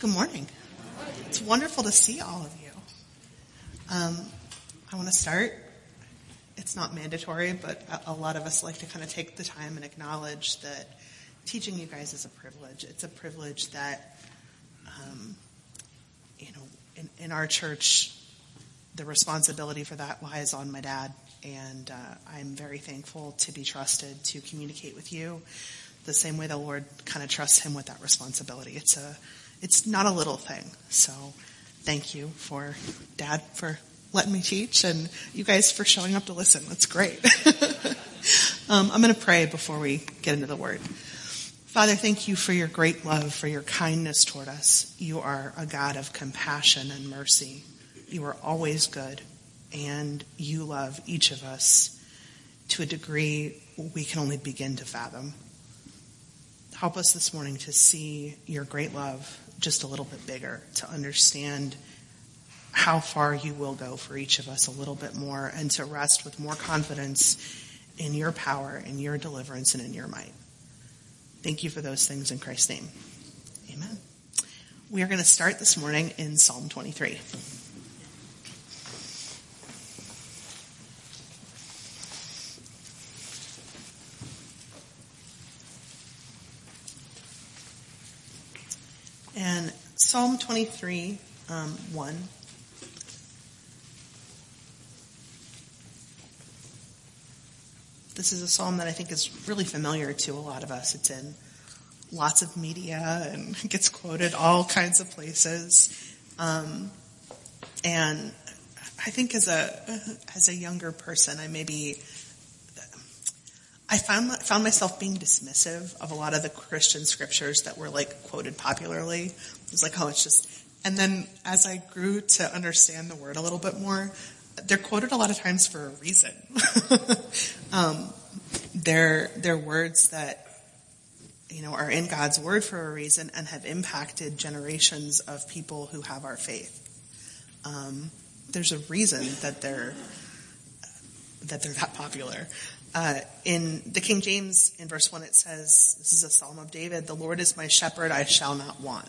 Good morning. It's wonderful to see all of you. I want to start. It's not mandatory, but a lot of us like to kind of take the time and acknowledge that teaching you guys is a privilege. It's a privilege that, in our church, the responsibility for that lies on my dad. And I'm very thankful to be trusted to communicate with you the same way the Lord kind of trusts him with that responsibility. It's not a little thing. So thank you for Dad for letting me teach and you guys for showing up to listen. That's great. I'm going to pray before we get into the word. Father, thank you for your great love, for your kindness toward us. You are a God of compassion and mercy. You are always good, and you love each of us to a degree we can only begin to fathom. Help us this morning to see your great love just a little bit bigger, to understand how far you will go for each of us a little bit more, and to rest with more confidence in your power, in your deliverance, and in your might. Thank you for those things in Christ's name. Amen. We are going to start this morning in Psalm 23. And Psalm 23, 1. This is a psalm that I think is really familiar to a lot of us. It's in lots of media and gets quoted all kinds of places. And I think as a younger person, I found myself being dismissive of a lot of the Christian scriptures that were like quoted popularly. It was like, it's just, and then as I grew to understand the word a little bit more, they're quoted a lot of times for a reason. They're words that, are in God's word for a reason and have impacted generations of people who have our faith. There's a reason that they're that popular. In the King James, in verse 1, it says, this is a Psalm of David, "The Lord is my shepherd, I shall not want."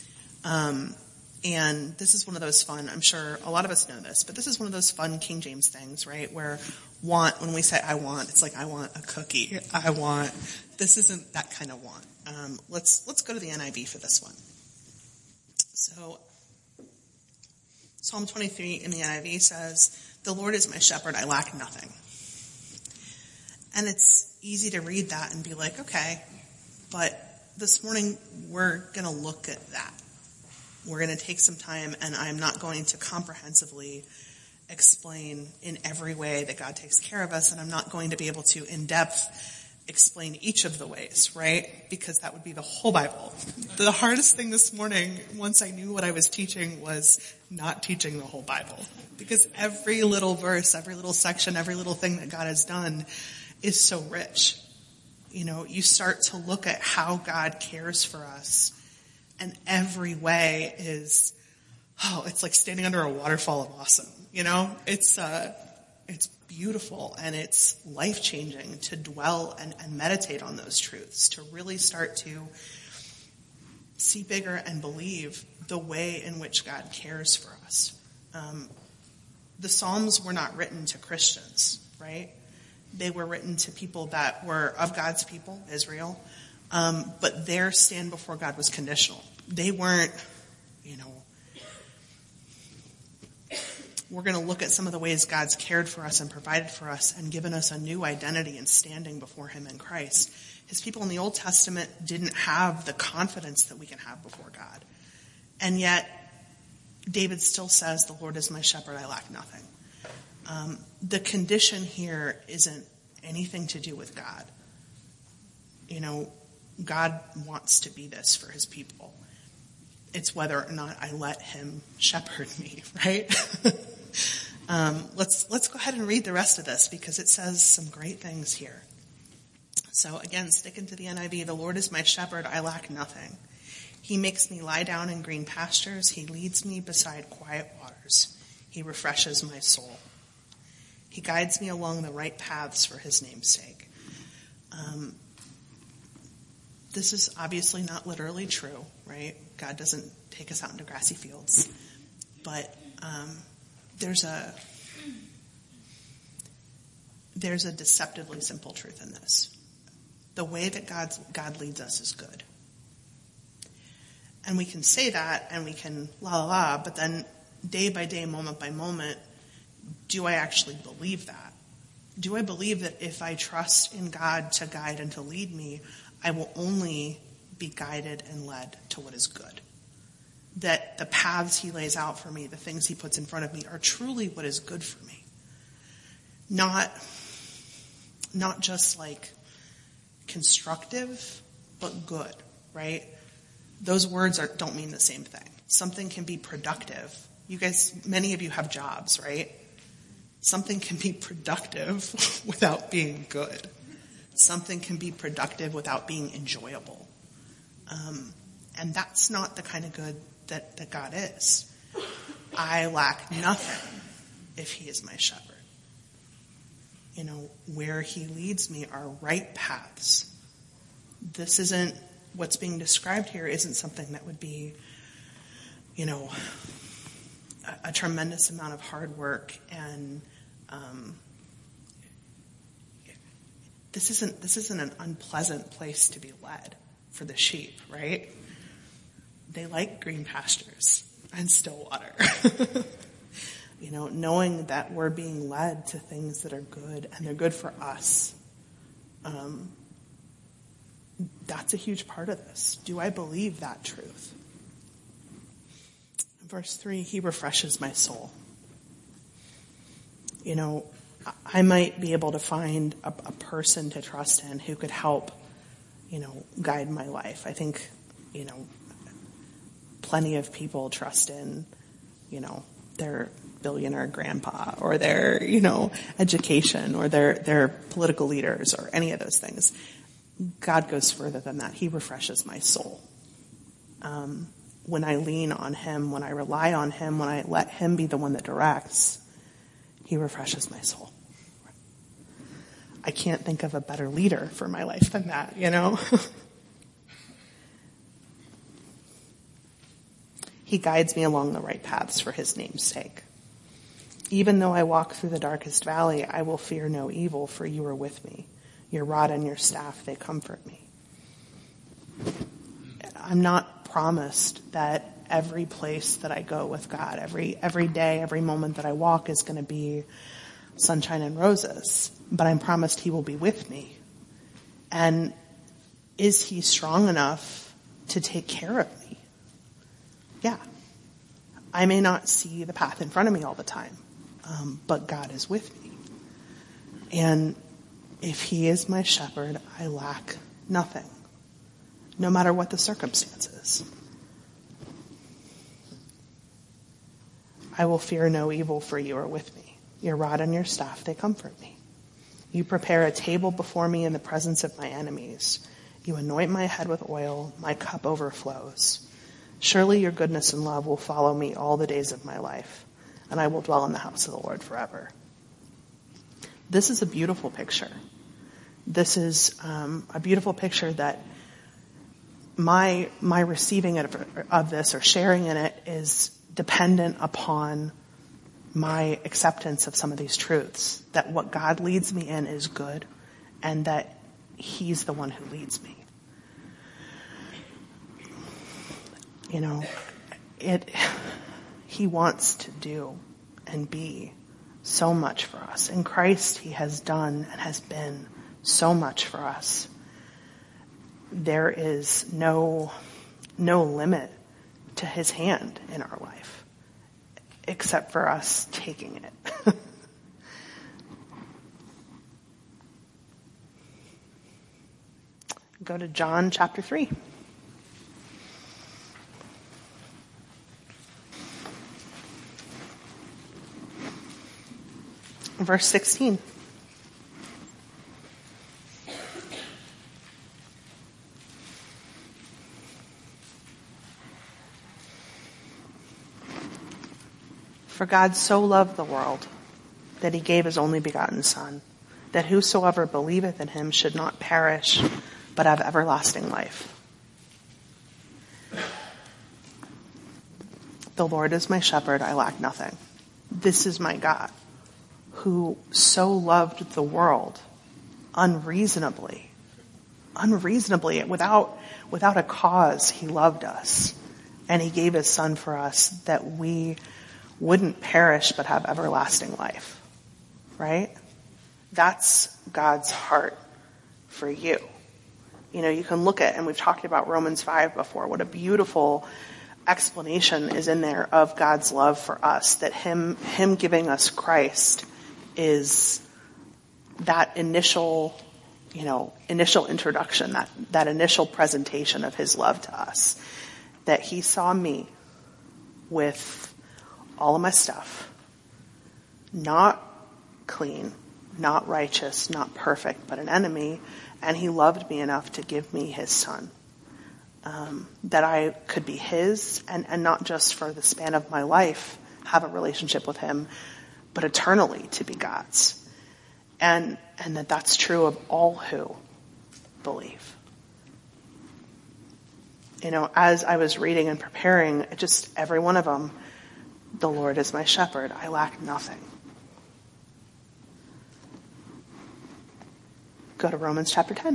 And this is one of those fun, I'm sure a lot of us know this, but this is one of those fun King James things, right? Where when we say I want, it's like I want a cookie. This isn't that kind of want. Let's go to the NIV for this one. So, Psalm 23 in the NIV says, "The Lord is my shepherd, I lack nothing." And it's easy to read that and be like, okay, but this morning we're going to look at that. We're going to take some time, and I'm not going to comprehensively explain in every way that God takes care of us, and I'm not going to be able to in depth explain each of the ways, right? Because that would be the whole Bible. The hardest thing this morning, once I knew what I was teaching, was not teaching the whole Bible. Because every little verse, every little section, every little thing that God has done is so rich. You start to look at how God cares for us, and every way is, it's like standing under a waterfall of awesome. It's beautiful, and it's life-changing to dwell and meditate on those truths, to really start to see bigger and believe the way in which God cares for us. The Psalms were not written to Christians, right? They were written to people that were of God's people, Israel, but their stand before God was conditional. They weren't, we're going to look at some of the ways God's cared for us and provided for us and given us a new identity and standing before him in Christ. His people in the Old Testament didn't have the confidence that we can have before God. And yet, David still says, "The Lord is my shepherd, I lack nothing." The condition here isn't anything to do with God. God wants to be this for his people. It's whether or not I let him shepherd me, right? Let's go ahead and read the rest of this because it says some great things here. So again, sticking to the NIV, "The Lord is my shepherd, I lack nothing. He makes me lie down in green pastures. He leads me beside quiet waters. He refreshes my soul. He guides me along the right paths for his name's sake." This is obviously not literally true, right? God doesn't take us out into grassy fields. But there's a deceptively simple truth in this. The way that God leads us is good. And we can say that and we can but then day by day, moment by moment, do I actually believe that? Do I believe that if I trust in God to guide and to lead me, I will only be guided and led to what is good? That the paths he lays out for me, the things he puts in front of me, are truly what is good for me. Not just like constructive, but good, right? Those words don't mean the same thing. Something can be productive. You guys, many of you have jobs, right? Something can be productive without being good. Something can be productive without being enjoyable. And that's not the kind of good that God is. I lack nothing if he is my shepherd. Where he leads me are right paths. This isn't, what's being described here isn't something that would be, a tremendous amount of hard work and, this isn't an unpleasant place to be led for the sheep, right? They like green pastures and still water. Knowing that we're being led to things that are good and they're good for us. That's a huge part of this. Do I believe that truth? Verse 3, he refreshes my soul. I might be able to find a person to trust in who could help, guide my life. I think, plenty of people trust in, their billionaire grandpa or their, education or their political leaders or any of those things. God goes further than that. He refreshes my soul. When I lean on him, when I rely on him, when I let him be the one that directs, he refreshes my soul. I can't think of a better leader for my life than that, He guides me along the right paths for his name's sake. Even though I walk through the darkest valley, I will fear no evil, for you are with me. Your rod and your staff, they comfort me. I'm not promised that every place that I go with God, every day, every moment that I walk is going to be sunshine and roses, but I'm promised he will be with me. And is he strong enough to take care of me? Yeah. I may not see the path in front of me all the time, but God is with me. And if he is my shepherd, I lack nothing, no matter what the circumstances. I will fear no evil, for you are with me. Your rod and your staff, they comfort me. You prepare a table before me in the presence of my enemies. You anoint my head with oil, my cup overflows. Surely your goodness and love will follow me all the days of my life, and I will dwell in the house of the Lord forever. This is a beautiful picture. This is a beautiful picture that my receiving of this or sharing in it is dependent upon my acceptance of some of these truths, that what God leads me in is good and that he's the one who leads me. He wants to do and be so much for us. In Christ, he has done and has been so much for us. There is no limit to his hand in our life, except for us taking it. Go to John chapter 3. Verse 16. For God so loved the world that he gave his only begotten Son, that whosoever believeth in him should not perish, but have everlasting life. The Lord is my shepherd, I lack nothing. This is my God, who so loved the world unreasonably, without a cause. He loved us, and he gave his son for us that we wouldn't perish but have everlasting life. Right? That's God's heart for you. You know, you can look at, and we've talked about Romans 5 before, what a beautiful explanation is in there of God's love for us, that him giving us Christ is that initial introduction, that initial presentation of his love to us, that he saw me with all of my stuff, not clean, not righteous, not perfect, but an enemy, and he loved me enough to give me his son, that I could be his, and not just for the span of my life have a relationship with him, but eternally to be God's. And that's true of all who believe. You know, as I was reading and preparing, just every one of them, the Lord is my shepherd, I lack nothing. Go to Romans chapter 10.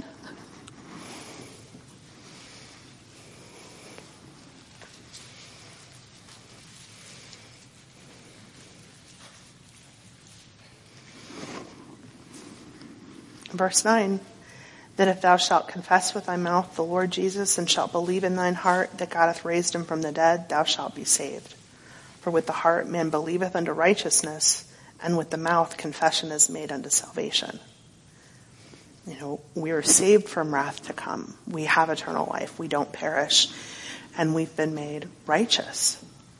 Verse 9, that if thou shalt confess with thy mouth the Lord Jesus, and shalt believe in thine heart that God hath raised him from the dead, thou shalt be saved. For with the heart man believeth unto righteousness, and with the mouth confession is made unto salvation. You know, we are saved from wrath to come. We have eternal life. We don't perish. And we've been made righteous.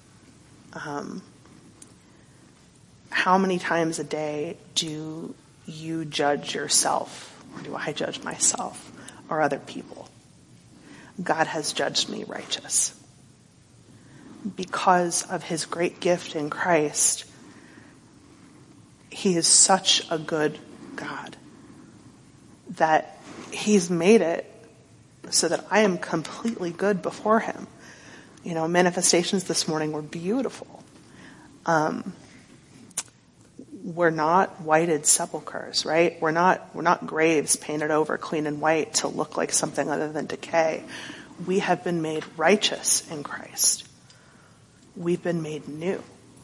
How many times a day do you judge yourself, or do I judge myself, or other people? God has judged me righteous. Because of his great gift in Christ, he is such a good God that he's made it so that I am completely good before him. You know, manifestations this morning were beautiful. We're not whited sepulchres, right? We're not graves painted over clean and white to look like something other than decay. We have been made righteous in Christ. We've been made new.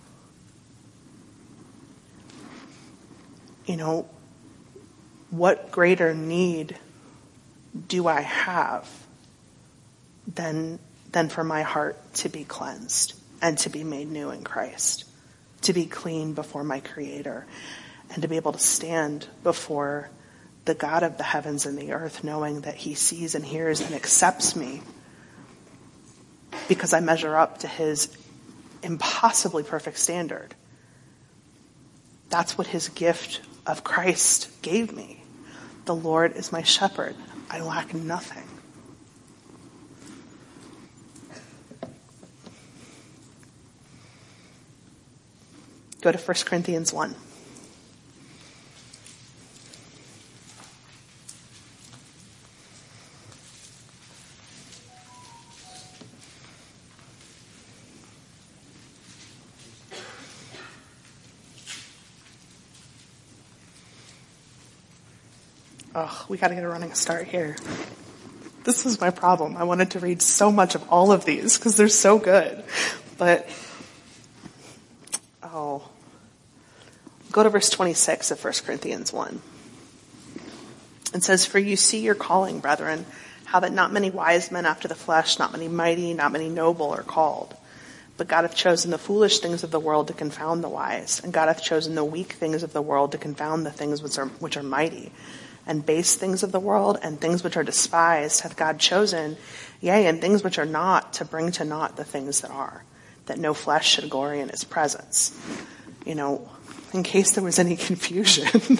You know, what greater need do I have than for my heart to be cleansed and to be made new in Christ? To be clean before my Creator, and to be able to stand before the God of the heavens and the earth, knowing that he sees and hears and accepts me because I measure up to his impossibly perfect standard. That's what his gift of Christ gave me. The Lord is my shepherd. I lack nothing. Go to 1 Corinthians 1. Oh, we got to get a running start here. This was my problem. I wanted to read so much of all of these because they're so good. But, go to verse 26 of 1 Corinthians 1. It says, for you see your calling, brethren, how that not many wise men after the flesh, not many mighty, not many noble are called. But God hath chosen the foolish things of the world to confound the wise, and God hath chosen the weak things of the world to confound the things which are mighty. And base things of the world and things which are despised hath God chosen, yea, and things which are not, to bring to naught the things that are, that no flesh should glory in his presence. You know, in case there was any confusion,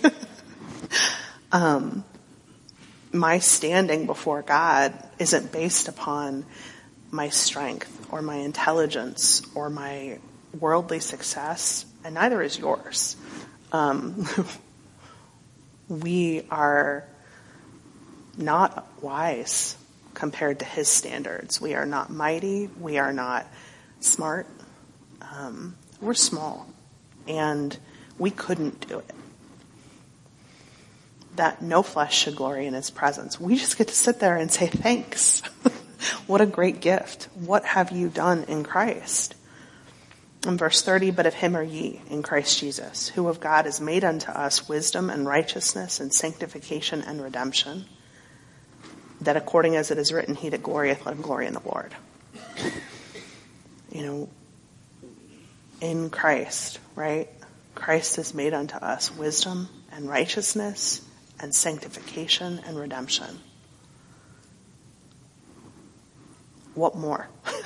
my standing before God isn't based upon my strength or my intelligence or my worldly success, and neither is yours. We are not wise compared to his standards. We are not mighty. We are not smart. We're small, and we couldn't do it. That no flesh should glory in his presence. We just get to sit there and say thanks. What a great gift. What have you done in Christ? In verse 30, but of him are ye in Christ Jesus, who of God is made unto us wisdom and righteousness and sanctification and redemption, that according as it is written, he that glorieth, let him glory in the Lord. In Christ, right? Christ is made unto us wisdom and righteousness and sanctification and redemption. What more?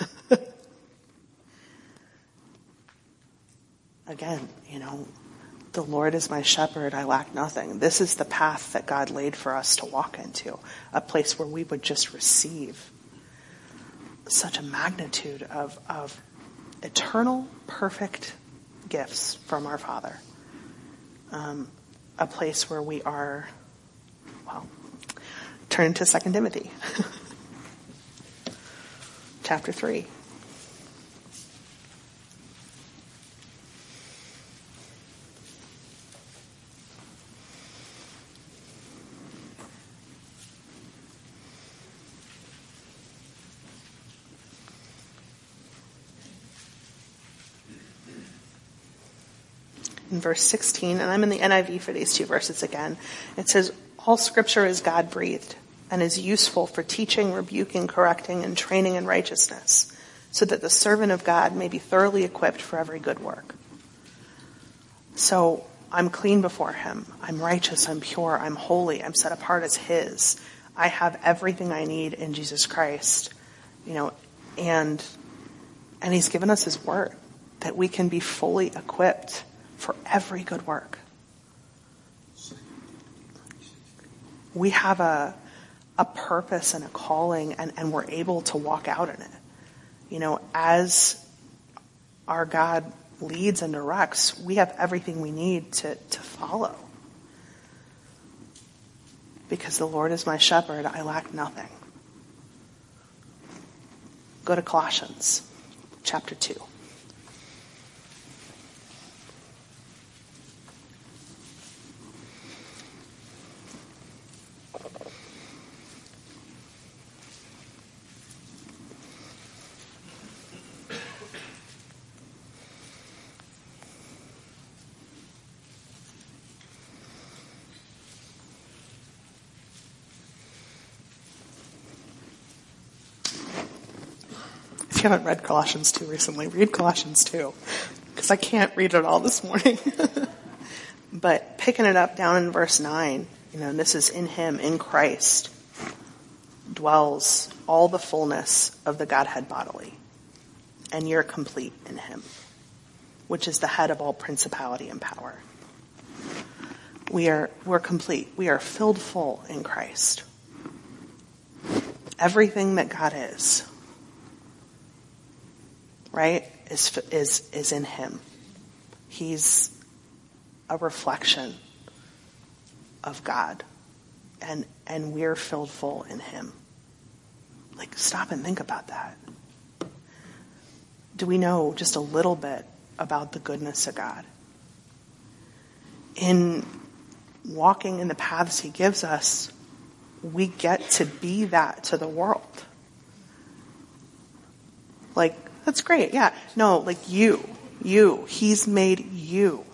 Again, the Lord is my shepherd, I lack nothing. This is the path that God laid for us to walk into, a place where we would just receive such a magnitude of eternal, perfect gifts from our Father. A place where we are, turn to 2 Timothy. Chapter 3. In verse 16, and I'm in the NIV for these two verses again, it says, all scripture is God-breathed and is useful for teaching, rebuking, correcting, and training in righteousness, so that the servant of God may be thoroughly equipped for every good work. So I'm clean before him. I'm righteous. I'm pure. I'm holy. I'm set apart as his. I have everything I need in Jesus Christ, and he's given us his word that we can be fully equipped for every good work. We have a purpose and a calling, and we're able to walk out in it. As our God leads and directs, we have everything we need to follow. Because the Lord is my shepherd, I lack nothing. Go to Colossians chapter 2. If you haven't read Colossians 2 recently, read Colossians 2, because I can't read it all this morning. But picking it up down in verse 9, and this is in him, in Christ, dwells all the fullness of the Godhead bodily, and you're complete in him, which is the head of all principality and power. We're complete. We are filled full in Christ. Everything that God is, right, is in him. He's a reflection of God, and we're filled full in him. Stop and think about that. Do we know just a little bit about the goodness of God? In walking in the paths he gives us, we get to be that to the world. That's great. Yeah. No, you. He's made you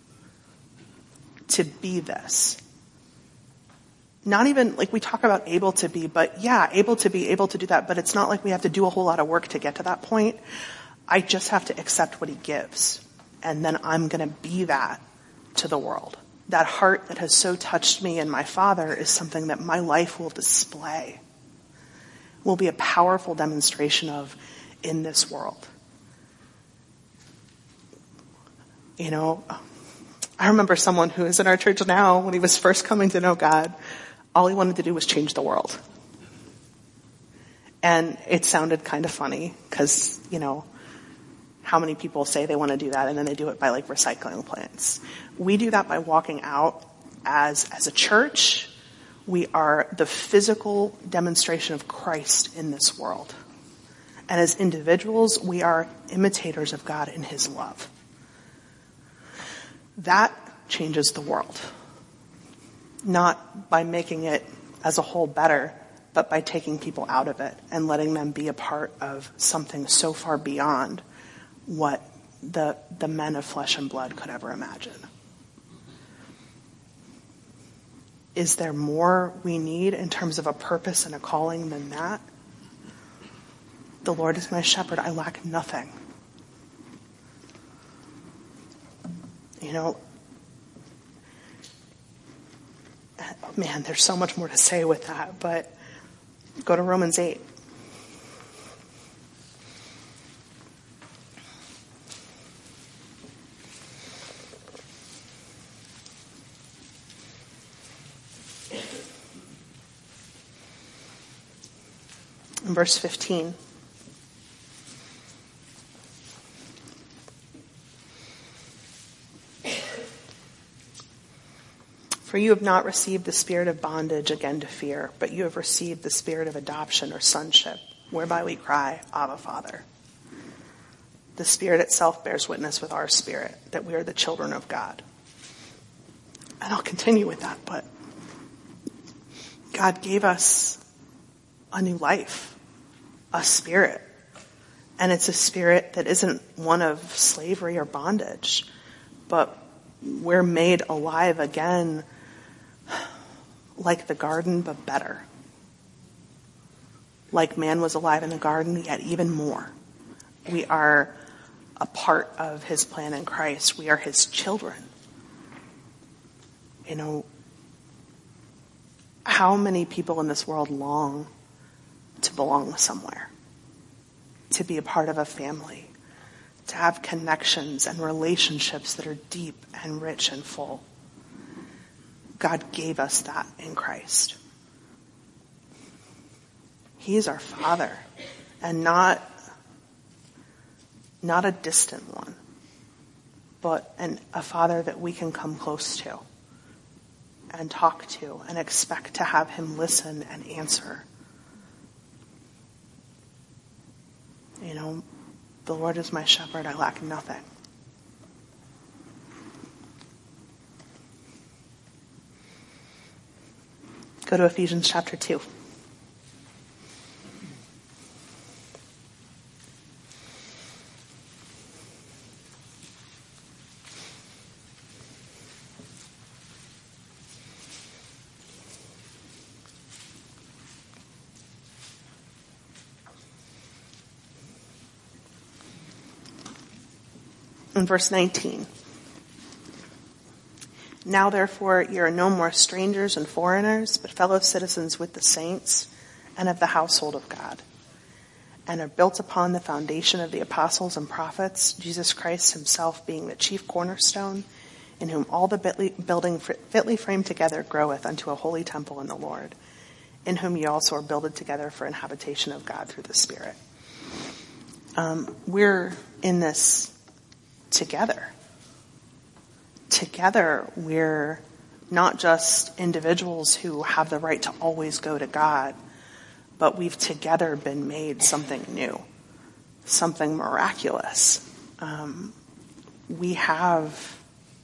to be this. Not even, we talk about able to be, but yeah, able to be, able to do that, but it's not like we have to do a whole lot of work to get to that point. I just have to accept what he gives, and then I'm going to be that to the world. That heart that has so touched me and my Father is something that my life will display, will be a powerful demonstration of in this world. I remember someone who is in our church now, when he was first coming to know God, all he wanted to do was change the world. And it sounded kind of funny because, how many people say they want to do that and then they do it by recycling plants. We do that by walking out as a church We are the physical demonstration of Christ in this world. And as individuals, we are imitators of God in his love. That changes the world. Not by making it as a whole better, but by taking people out of it and letting them be a part of something so far beyond what the men of flesh and blood could ever imagine. Is there more we need in terms of a purpose and a calling than that? The Lord is my shepherd, I lack nothing. You know, man, there's so much more to say with that, but go to Romans 8. In verse 15. For you have not received the spirit of bondage again to fear, but you have received the spirit of adoption or sonship, whereby we cry, Abba, Father. The Spirit itself bears witness with our spirit that we are the children of God. And I'll continue with that, but God gave us a new life, a spirit. And it's a spirit that isn't one of slavery or bondage, but we're made alive again like the garden, but better. Like man was alive in the garden, yet even more. We are a part of his plan in Christ. We are his children. You know, how many people in this world long to belong somewhere, to be a part of a family, to have connections and relationships that are deep and rich and full? God gave us that in Christ. He is our Father, and not a distant one, but a Father that we can come close to and talk to and expect to have him listen and answer. You know, the Lord is my shepherd, I lack nothing. Go to Ephesians chapter 2. In verse 19. Now therefore you are no more strangers and foreigners, but fellow citizens with the saints and of the household of God, and are built upon the foundation of the apostles and prophets, Jesus Christ himself being the chief cornerstone, in whom all the building fitly framed together groweth unto a holy temple in the Lord, in whom ye also are builded together for an habitation of God through the Spirit. We're in this together. Together, we're not just individuals who have the right to always go to God, but we've together been made something new, something miraculous. We have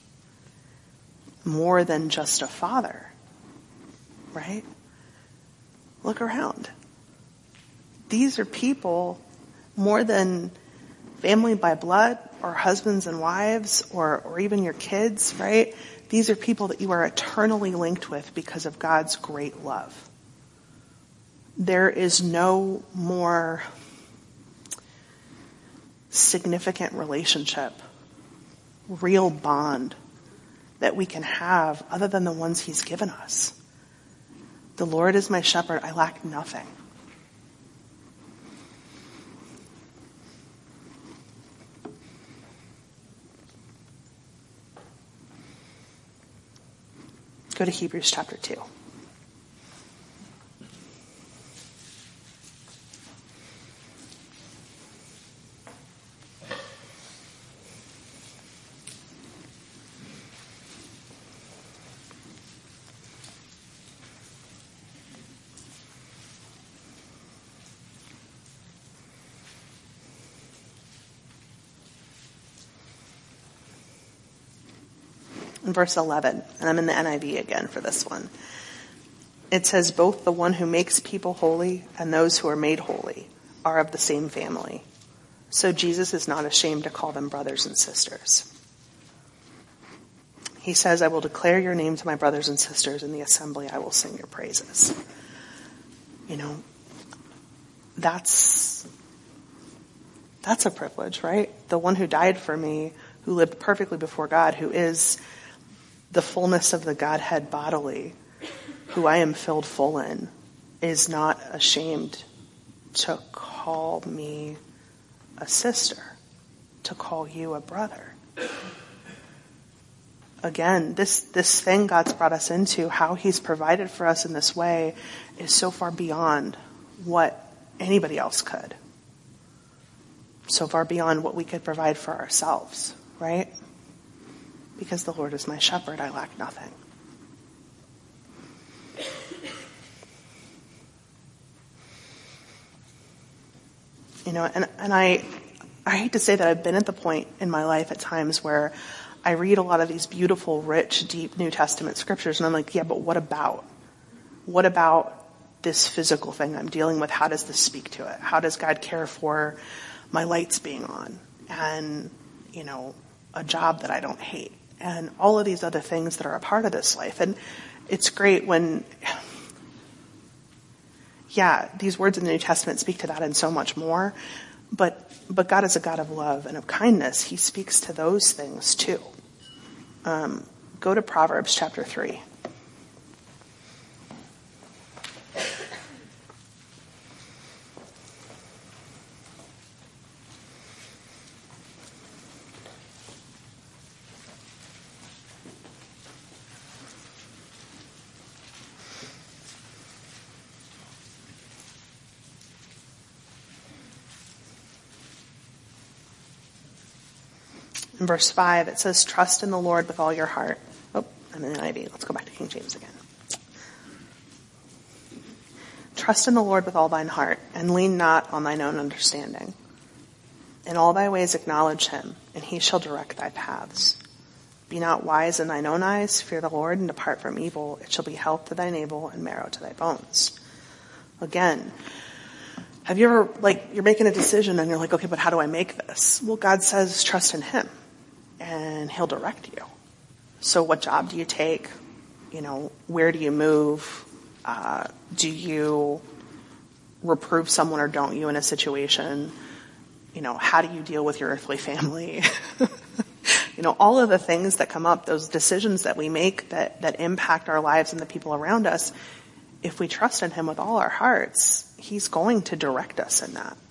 more than just a father, right? Look around. These are people more than family by blood, or husbands and wives, or even your kids, right? These are people that you are eternally linked with because of God's great love. There is no more significant relationship, real bond that we can have other than the ones he's given us. The Lord is my shepherd, I lack nothing. Go to Hebrews chapter 2. In verse 11, and I'm in the NIV again for this one. It says, both the one who makes people holy and those who are made holy are of the same family. So Jesus is not ashamed to call them brothers and sisters. He says, I will declare your name to my brothers and sisters. In the assembly, I will sing your praises. You know, that's a privilege, right? The one who died for me, who lived perfectly before God, who is the fullness of the Godhead bodily, who I am filled full in, is not ashamed to call me a sister, to call you a brother. Again, this thing God's brought us into, how he's provided for us in this way, is so far beyond what anybody else could. So far beyond what we could provide for ourselves, right? Because the Lord is my shepherd, I lack nothing. You know, and I hate to say that I've been at the point in my life at times where I read a lot of these beautiful, rich, deep New Testament scriptures, and I'm like, yeah, but what about this physical thing I'm dealing with? How does this speak to it? How does God care for my lights being on? And, you know, a job that I don't hate. And all of these other things that are a part of this life. And it's great when, yeah, these words in the New Testament speak to that and so much more. But God is a God of love and of kindness. He speaks to those things too. Go to Proverbs chapter 3. In verse 5, it says, trust in the Lord with all your heart. Oh, I'm in the NIV. Let's go back to King James again. Trust in the Lord with all thine heart, and lean not on thine own understanding. In all thy ways acknowledge him, and he shall direct thy paths. Be not wise in thine own eyes, fear the Lord, and depart from evil. It shall be health to thy navel and marrow to thy bones. Again, have you ever, you're making a decision and you're like, okay, but how do I make this? Well, God says trust in him, and he'll direct you. So what job do you take? You know, where do you move? Do you reprove someone or don't you in a situation? You know, how do you deal with your earthly family? You know, all of the things that come up, those decisions that we make that impact our lives and the people around us, if we trust in him with all our hearts, he's going to direct us in that.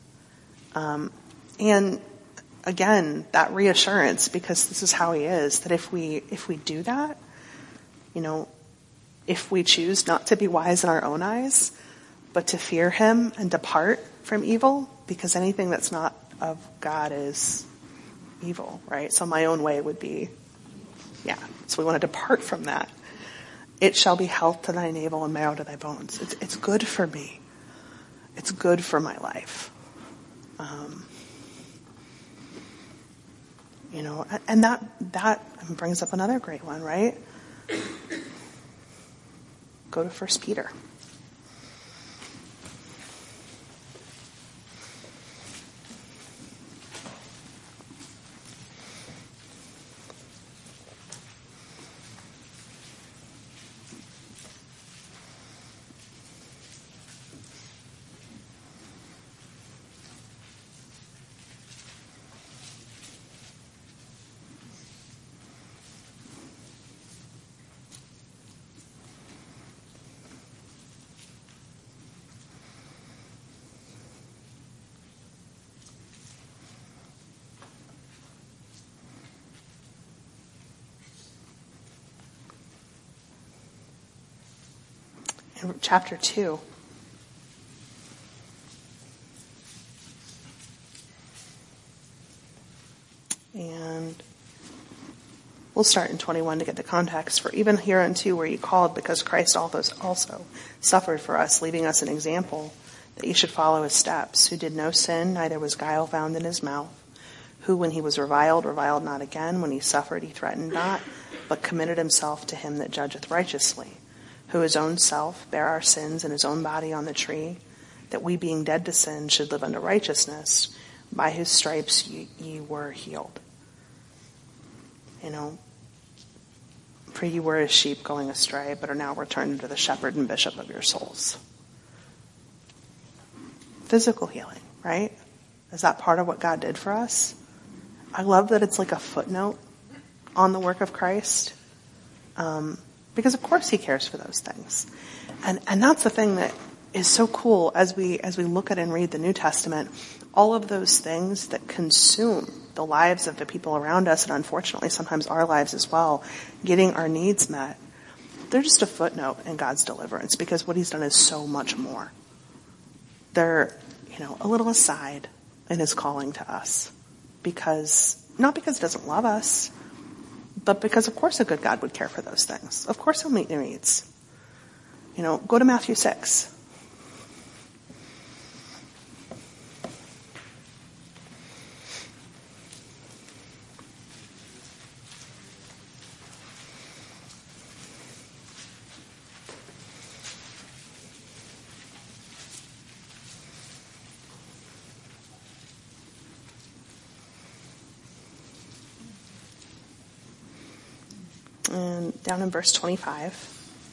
And again, that reassurance, because this is how he is, that if we do that, you know, if we choose not to be wise in our own eyes, but to fear him and depart from evil, because anything that's not of God is evil, right? So my own way would be, so we want to depart from that. It shall be health to thy navel and marrow to thy bones. It's good for me. It's good for my life. You know, and that brings up another great one, right? Go to 1 Peter. In chapter 2. And we'll start in 21 to get the context. For even hereunto were ye called, because Christ also suffered for us, leaving us an example, that ye should follow his steps, who did no sin, neither was guile found in his mouth, who when he was reviled not again, when he suffered he threatened not, but committed himself to him that judgeth righteously, who his own self bare our sins in his own body on the tree, that we being dead to sin should live unto righteousness, by whose stripes ye were healed. For ye were as sheep going astray, but are now returned to the shepherd and bishop of your souls. Physical healing, right? Is that part of what God did for us? I love that it's like a footnote on the work of Christ. Because of course he cares for those things. And that's the thing that is so cool as we look at and read the New Testament. All of those things that consume the lives of the people around us, and unfortunately sometimes our lives as well, getting our needs met, they're just a footnote in God's deliverance, because what he's done is so much more. They're, a little aside in his calling to us. Not because he doesn't love us, but because of course a good God would care for those things. Of course he'll meet your needs. Go to Matthew 6. And down in verse 25.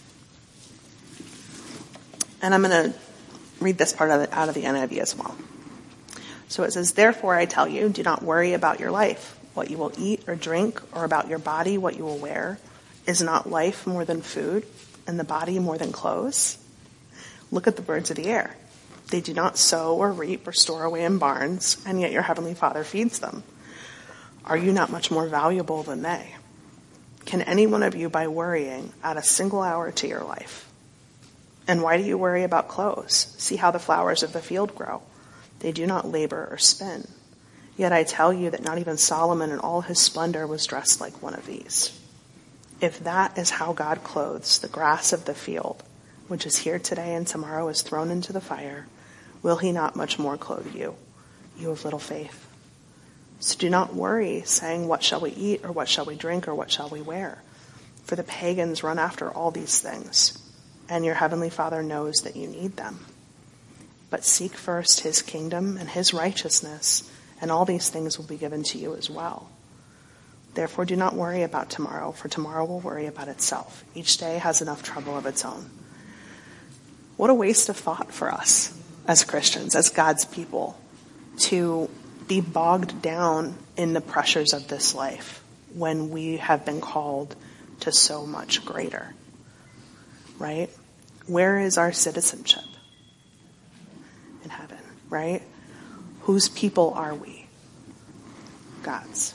And I'm going to read this part out of the NIV as well. So it says, "Therefore I tell you, do not worry about your life, what you will eat or drink, or about your body, what you will wear. Is not life more than food, and the body more than clothes? Look at the birds of the air. They do not sow or reap or store away in barns, and yet your heavenly Father feeds them. Are you not much more valuable than they? Can any one of you, by worrying, add a single hour to your life? And why do you worry about clothes? See how the flowers of the field grow. They do not labor or spin. Yet I tell you that not even Solomon in all his splendor was dressed like one of these. If that is how God clothes the grass of the field, which is here today and tomorrow is thrown into the fire, will he not much more clothe you, you of little faith? So do not worry, saying, what shall we eat, or what shall we drink, or what shall we wear? For the pagans run after all these things, and your heavenly Father knows that you need them. But seek first his kingdom and his righteousness, and all these things will be given to you as well. Therefore do not worry about tomorrow, for tomorrow will worry about itself. Each day has enough trouble of its own." What a waste of thought for us as Christians, as God's people, to be bogged down in the pressures of this life when we have been called to so much greater. Right? Where is our citizenship? In heaven, right? Whose people are we? God's.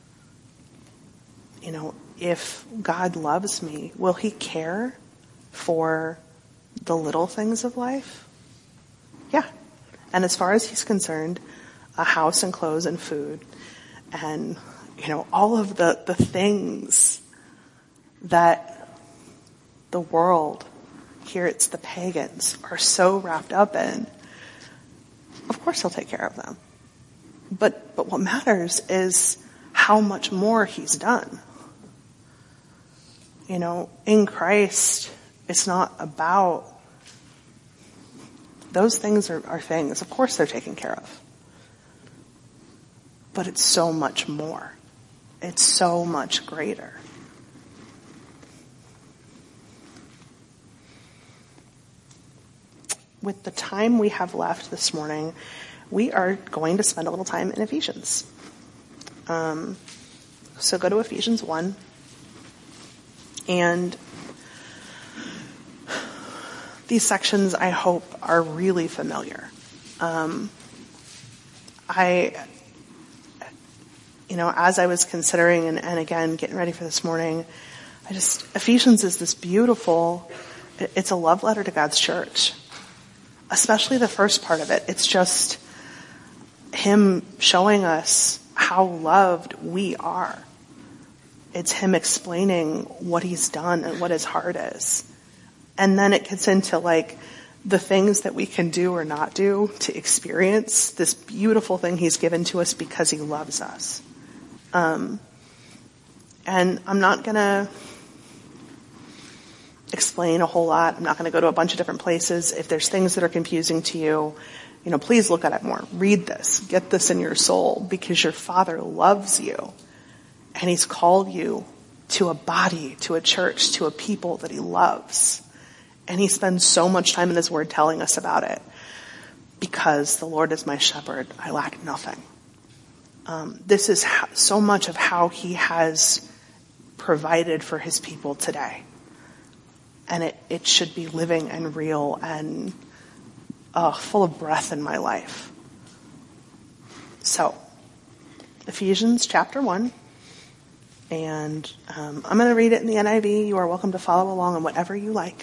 If God loves me, will he care for the little things of life? Yeah. And as far as he's concerned, a house and clothes and food and, all of the things that the world, here it's the pagans, are so wrapped up in, of course he'll take care of them. But what matters is how much more he's done. In Christ, it's not about, those things are things. Of course they're taken care of. But it's so much more. It's so much greater. With the time we have left this morning, we are going to spend a little time in Ephesians. So go to Ephesians 1. And these sections, I hope, are really familiar. As I was considering and again getting ready for this morning, Ephesians is this beautiful, it's a love letter to God's church. Especially the first part of it. It's just him showing us how loved we are. It's him explaining what he's done and what his heart is. And then it gets into the things that we can do or not do to experience this beautiful thing he's given to us because he loves us. And I'm not going to explain a whole lot. I'm not going to go to a bunch of different places. If there's things that are confusing to you, please look at it more. Read this. Get this in your soul, because your Father loves you. And he's called you to a body, to a church, to a people that he loves. And he spends so much time in his word telling us about it. Because the Lord is my shepherd, I lack nothing. This is so much of how he has provided for his people today. And it should be living and real and full of breath in my life. So, Ephesians chapter 1. And I'm going to read it in the NIV. You are welcome to follow along on whatever you like.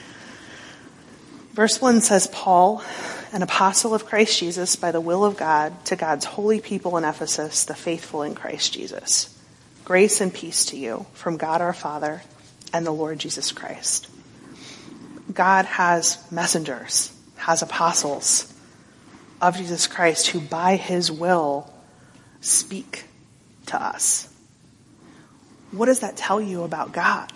Verse 1 says, Paul, an apostle of Christ Jesus by the will of God, to God's holy people in Ephesus, the faithful in Christ Jesus. Grace and peace to you from God our Father and the Lord Jesus Christ. God has messengers, has apostles of Jesus Christ who by his will speak to us. What does that tell you about God?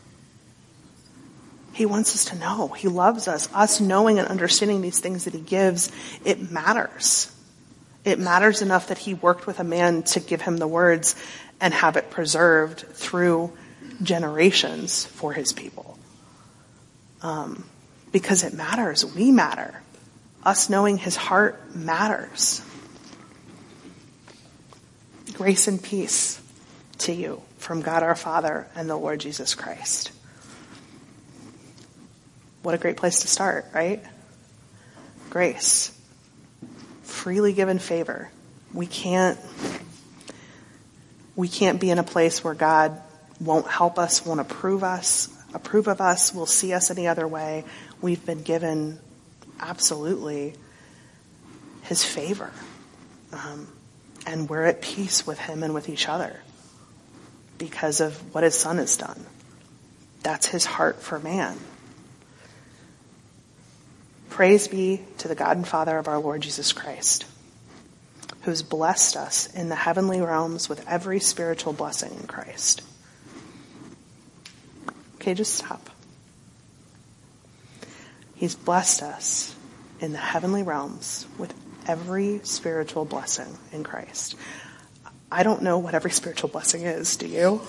He wants us to know. He loves us. Us knowing and understanding these things that he gives, it matters. It matters enough that he worked with a man to give him the words and have it preserved through generations for his people. Because it matters. We matter. Us knowing his heart matters. Grace and peace to you from God our Father and the Lord Jesus Christ. What a great place to start, right? Grace. Freely given favor. We can't be in a place where God won't help us, won't approve of us, will see us any other way. We've been given absolutely his favor. And we're at peace with him and with each other because of what his son has done. That's his heart for man. Praise be to the God and Father of our Lord Jesus Christ, who has blessed us in the heavenly realms with every spiritual blessing in Christ. Okay, just stop. He's blessed us in the heavenly realms with every spiritual blessing in Christ. I don't know what every spiritual blessing is, do you?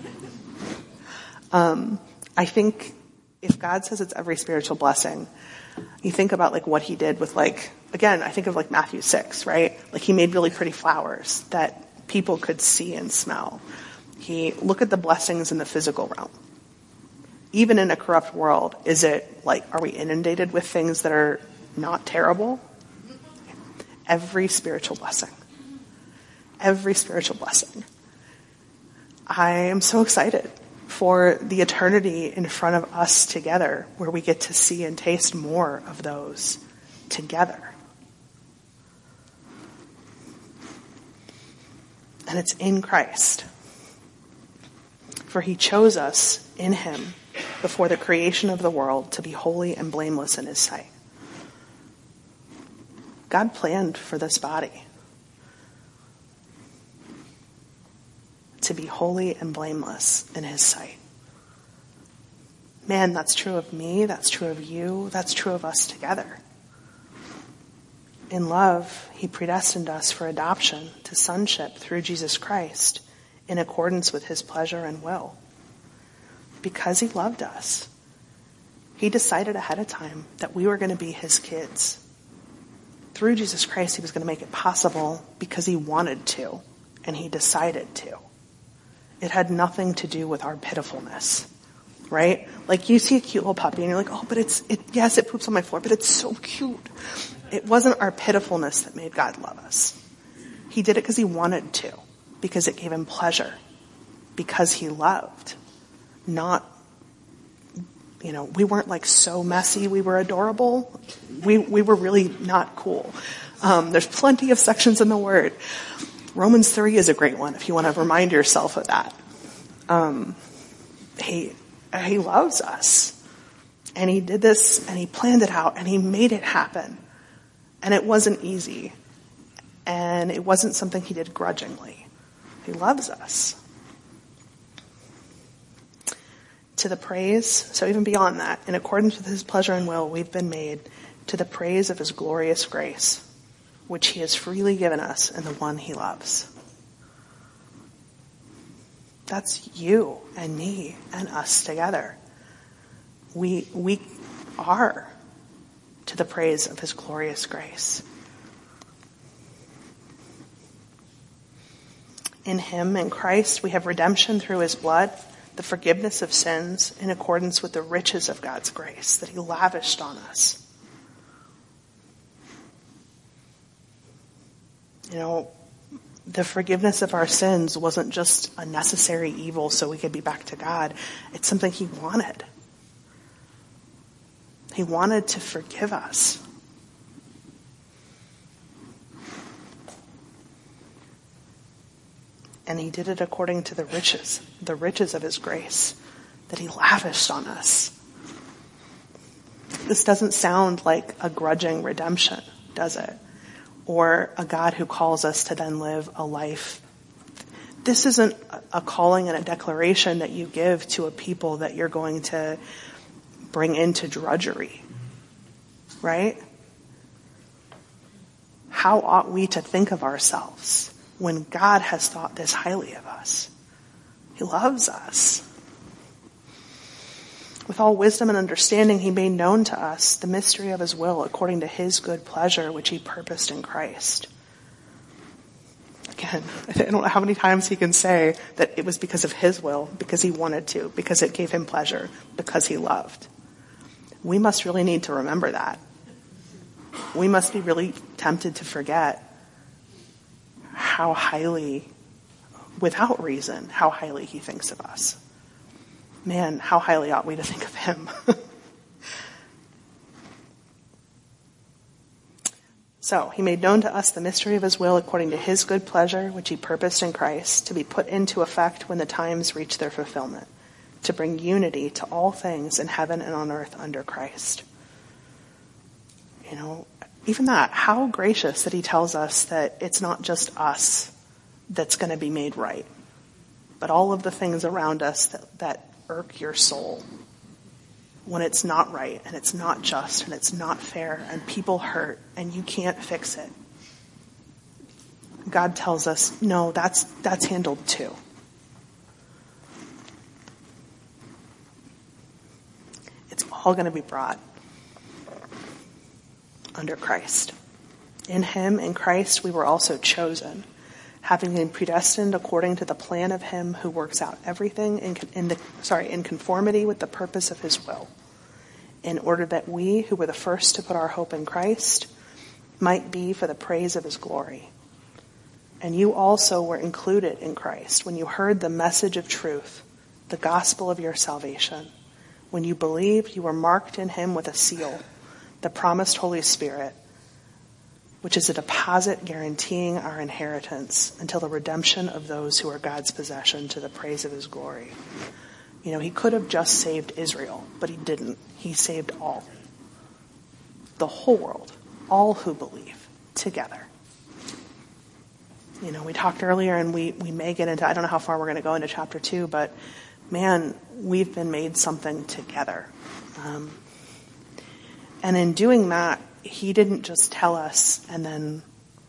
I think if God says it's every spiritual blessing, you think about what he did with again, I think of Matthew 6, right? He made really pretty flowers that people could see and smell. Look at the blessings in the physical realm. Even in a corrupt world, are we inundated with things that are not terrible? Every spiritual blessing. Every spiritual blessing. I am so excited for the eternity in front of us together, where we get to see and taste more of those together. And it's in Christ. For he chose us in him before the creation of the world to be holy and blameless in his sight. God planned for this body to be holy and blameless in his sight. Man, that's true of me, that's true of you, that's true of us together. In love, he predestined us for adoption to sonship through Jesus Christ in accordance with his pleasure and will. Because he loved us, he decided ahead of time that we were going to be his kids. Through Jesus Christ, he was going to make it possible because he wanted to, and he decided to. It had nothing to do with our pitifulness, right? You see a cute little puppy and you're like, oh, but yes, it poops on my floor, but it's so cute. It wasn't our pitifulness that made God love us. He did it because he wanted to, because it gave him pleasure, because he loved. Not, we weren't so messy, we were adorable. We were really not cool. There's plenty of sections in the Word. Romans 3 is a great one if you want to remind yourself of that. He loves us. And he did this, and he planned it out, and he made it happen. And it wasn't easy. And it wasn't something he did grudgingly. He loves us. To the praise, so even beyond that, in accordance with his pleasure and will, we've been made to the praise of his glorious grace, which he has freely given us in the one he loves. That's you and me and us together. We are to the praise of his glorious grace. In him, in Christ, we have redemption through his blood, the forgiveness of sins in accordance with the riches of God's grace that he lavished on us. You know, the forgiveness of our sins wasn't just a necessary evil so we could be back to God. It's something he wanted. He wanted to forgive us. And he did it according to the riches of his grace that he lavished on us. This doesn't sound like a grudging redemption, does it? Or a God who calls us to then live a life. This isn't a calling and a declaration that you give to a people that you're going to bring into drudgery, right? How ought we to think of ourselves when God has thought this highly of us? He loves us. With all wisdom and understanding, he made known to us the mystery of his will according to his good pleasure, which he purposed in Christ. Again, I don't know how many times he can say that it was because of his will, because he wanted to, because it gave him pleasure, because he loved. We must really need to remember that. We must be really tempted to forget how highly, without reason, how highly he thinks of us. Man, how highly ought we to think of him? So, he made known to us the mystery of his will according to his good pleasure, which he purposed in Christ, to be put into effect when the times reach their fulfillment, to bring unity to all things in heaven and on earth under Christ. You know, even that, how gracious that he tells us that it's not just us that's going to be made right, but all of the things around us that irk your soul when it's not right and it's not just and it's not fair and people hurt and you can't fix it. God tells us, no, that's handled too. It's all going to be brought under Christ. In him, in Christ, we were also chosen, having been predestined according to the plan of him who works out everything in conformity with the purpose of his will, in order that we, who were the first to put our hope in Christ, might be for the praise of his glory. And you also were included in Christ when you heard the message of truth, the gospel of your salvation. When you believed, you were marked in him with a seal, the promised Holy Spirit, which is a deposit guaranteeing our inheritance until the redemption of those who are God's possession to the praise of his glory. You know, he could have just saved Israel, but he didn't. He saved all. The whole world. All who believe. Together. You know, we talked earlier and we may get into, I don't know how far we're going to go into chapter 2, but man, we've been made something together. And in doing that, he didn't just tell us and then,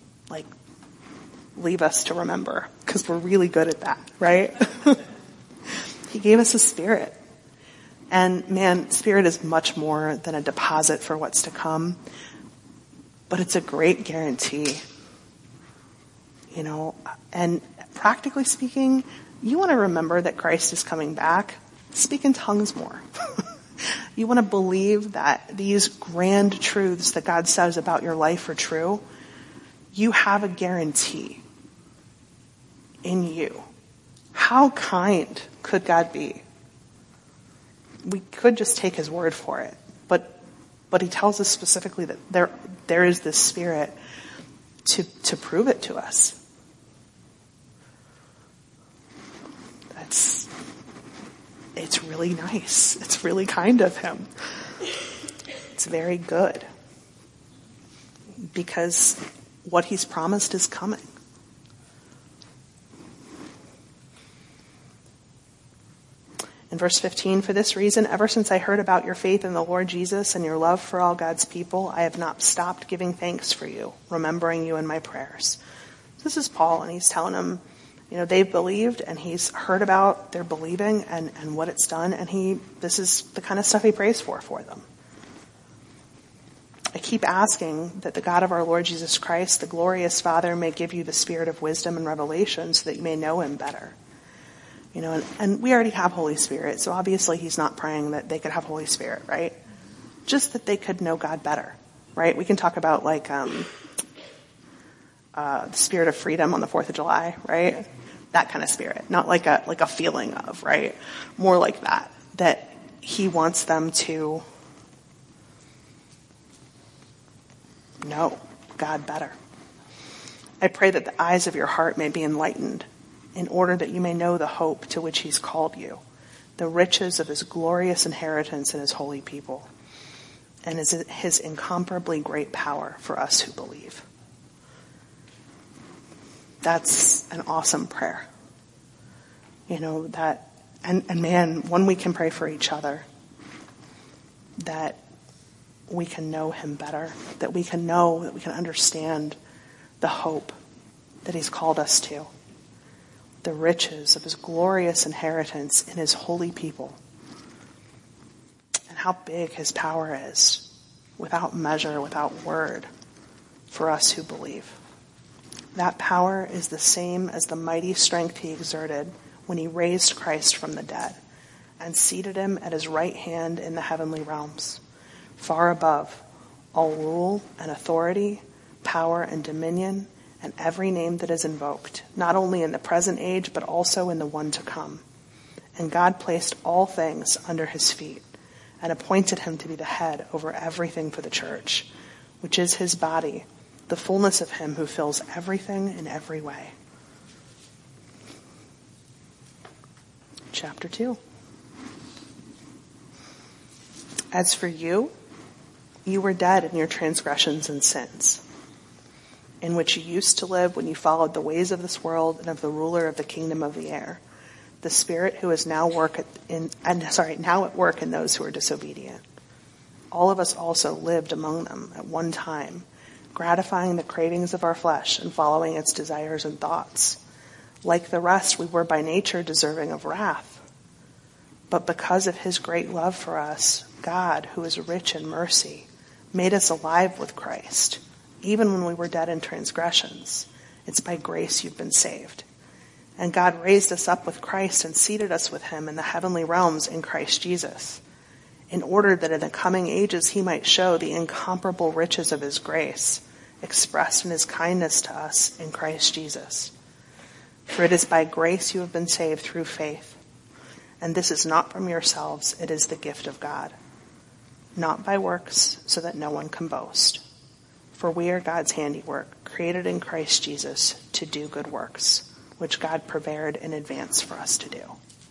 leave us to remember, because we're really good at that, right? He gave us a spirit. And man, spirit is much more than a deposit for what's to come, but it's a great guarantee. You know, and practically speaking, you want to remember that Christ is coming back, speak in tongues more. You want to believe that these grand truths that God says about your life are true. You have a guarantee in you. How kind could God be? We could just take his word for it, but he tells us specifically that there is this spirit to prove it to us. It's really nice. It's really kind of him. It's very good. Because what he's promised is coming. In In verse 15, for this reason, ever since I heard about your faith in the Lord Jesus and your love for all God's people, I have not stopped giving thanks for you, remembering you in my prayers. This is Paul, and he's telling them, they've believed, and he's heard about their believing and what it's done, and this is the kind of stuff he prays for them. I keep asking that the God of our Lord Jesus Christ, the glorious Father, may give you the spirit of wisdom and revelation so that you may know him better. And we already have Holy Spirit, so obviously he's not praying that they could have Holy Spirit, right? Just that they could know God better, right? We can talk about the spirit of freedom on the 4th of July, right? That kind of spirit, not like a feeling of, right? More like that he wants them to know God better. I pray that the eyes of your heart may be enlightened, in order that you may know the hope to which he's called you, the riches of his glorious inheritance in his holy people, and his incomparably great power for us who believe. That's an awesome prayer. And man, one we can pray for each other, that we can know him better, that we can understand the hope that he's called us to, the riches of his glorious inheritance in his holy people, and how big his power is, without measure, without word, for us who believe. That power is the same as the mighty strength he exerted when he raised Christ from the dead and seated him at his right hand in the heavenly realms, far above all rule and authority, power and dominion, and every name that is invoked, not only in the present age, but also in the one to come. And God placed all things under his feet and appointed him to be the head over everything for the church, which is his body, the fullness of him who fills everything in every way. Chapter 2. As for you, you were dead in your transgressions and sins, in which you used to live when you followed the ways of this world and of the ruler of the kingdom of the air, the spirit who is now at work in those who are disobedient. All of us also lived among them at one time, gratifying the cravings of our flesh and following its desires and thoughts. Like the rest, we were by nature deserving of wrath. But because of his great love for us, God, who is rich in mercy, made us alive with Christ, even when we were dead in transgressions. It's by grace you've been saved. And God raised us up with Christ and seated us with him in the heavenly realms in Christ Jesus, in order that in the coming ages he might show the incomparable riches of his grace, expressed in his kindness to us in Christ Jesus. For it is by grace you have been saved through faith. And this is not from yourselves, it is the gift of God, not by works, so that no one can boast. For we are God's handiwork, created in Christ Jesus to do good works, which God prepared in advance for us to do.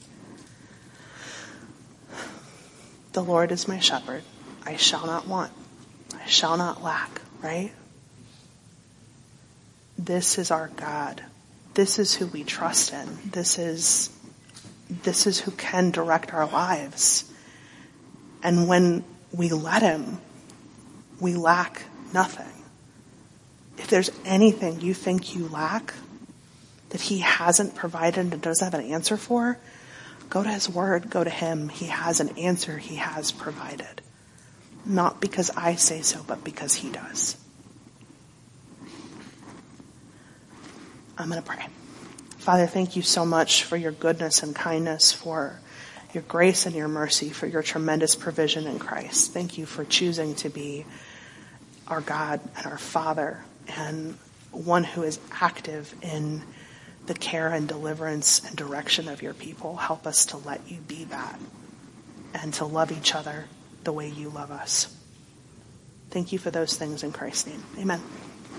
The Lord is my shepherd. I shall not want. I shall not lack, right? This is our God. This is who we trust in. This is who can direct our lives. And when we let him, we lack nothing. If there's anything you think you lack that he hasn't provided and doesn't have an answer for, go to his word, go to him. He has an answer he has provided. Not because I say so, but because he does. I'm going to pray. Father, thank you so much for your goodness and kindness, for your grace and your mercy, for your tremendous provision in Christ. Thank you for choosing to be our God and our Father, and one who is active in the care and deliverance and direction of your people. Help us to let you be that and to love each other the way you love us. Thank you for those things in Christ's name. Amen.